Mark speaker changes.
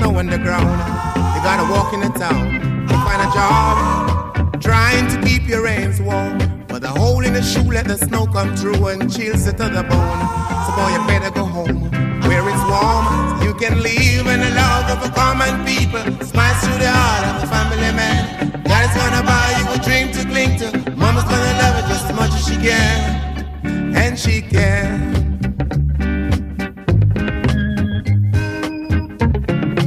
Speaker 1: snow on the ground. You gotta walk in the town to find a job, trying to keep your reins warm. But the hole in the shoe let the snow come through and chills it to the bone. So boy, you better go home where it's warm, so you can live in the love of a common people. Smiles through the heart of a family man. Daddy's gonna buy you a dream to cling to. Mama's gonna love it just as much as she can, and she can.